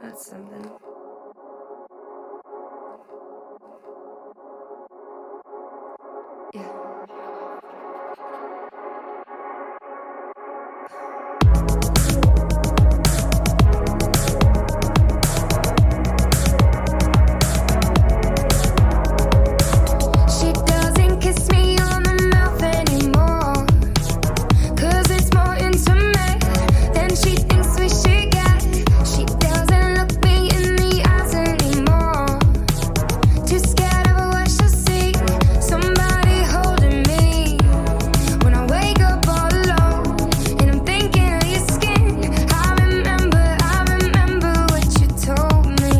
That's something. Yeah. She doesn't kiss me on the mouth anymore, 'cause it's more intimate than she thinks we should get. She doesn't look me in the eyes anymore, too scared of what she'll see. Somebody holding me when I wake up all alone, and I'm thinking of your skin. I remember what you told me.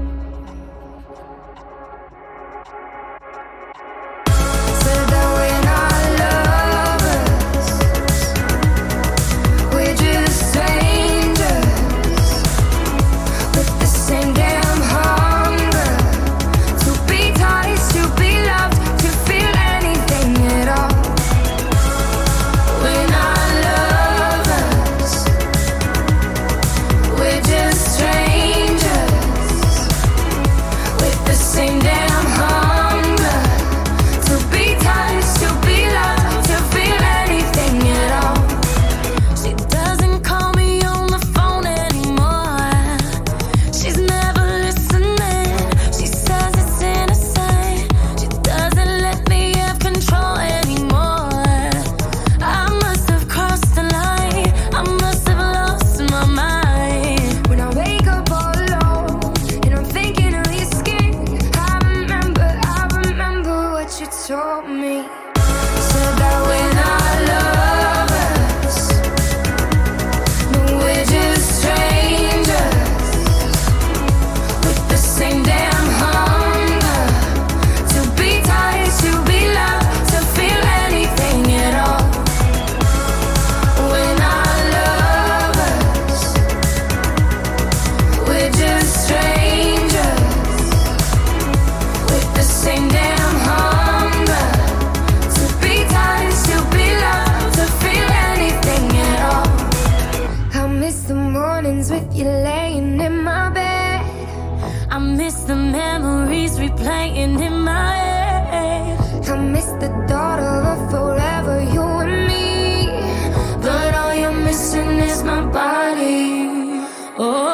Said that we're not lovers, we're just strangers with the same damn hunger to be touched, to be loved, to feel anything at all. We're not lovers, we're just strangers with the same damn hunger to be touched, to be loved, to feel anything at all. She doesn't call me on the phone anymore. She's never listening. She says it's innocent. She doesn't let me have control anymore. I must have crossed the line. I must have lost my mind. When I wake up all alone and I'm thinking of your skin, I remember what you told me. Said that we're not lovers, no, we're just strangers with the same damn hunger to be touched, to be loved, to feel anything at all. We're not lovers, we're just strangers with the same damn hunger to be touched, to be loved, to feel anything at all. I miss the mornings with you laying in my bed. I miss the memories replaying in my head. I miss the thought of a forever, you and me. But all you're missing is my body. Oh,